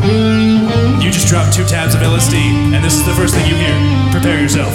You just dropped 2 tabs of LSD, and this is the first thing you hear. Prepare yourself.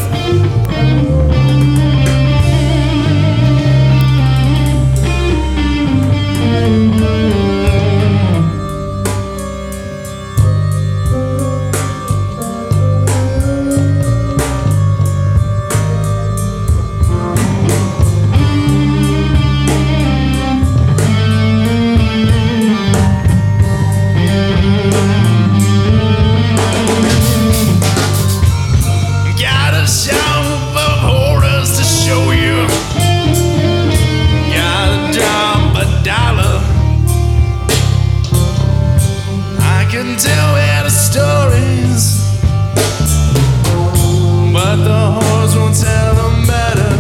Tell better stories, but the whores won't tell them better.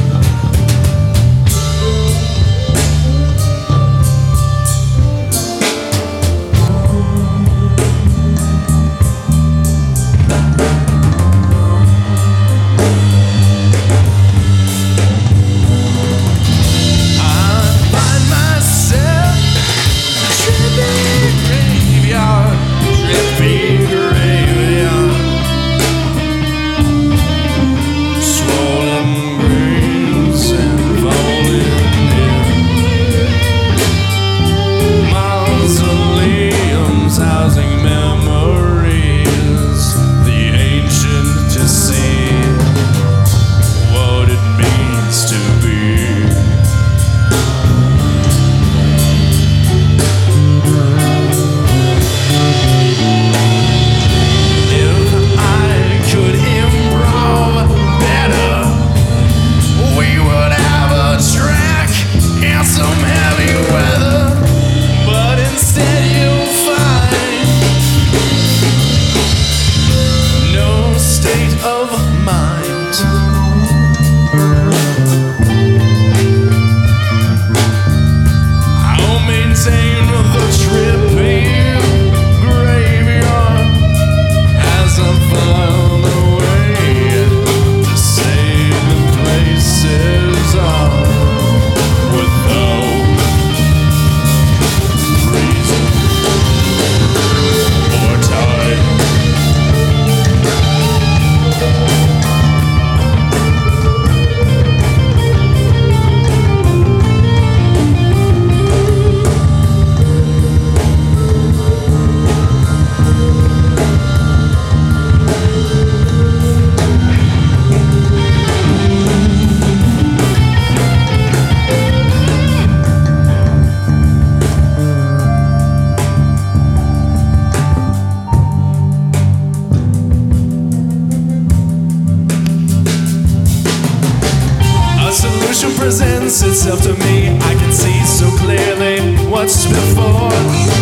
I find myself tripping graveyard. Trippy graveyard, swollen grains and falling in mausoleums housing memories, the ancient to see what it means to be. Some heavy weather, but instead you'll find no state of mind. I'll maintain the trippy graveyard as I found a way to save the places are. Presents itself to me. I can see so clearly what's before.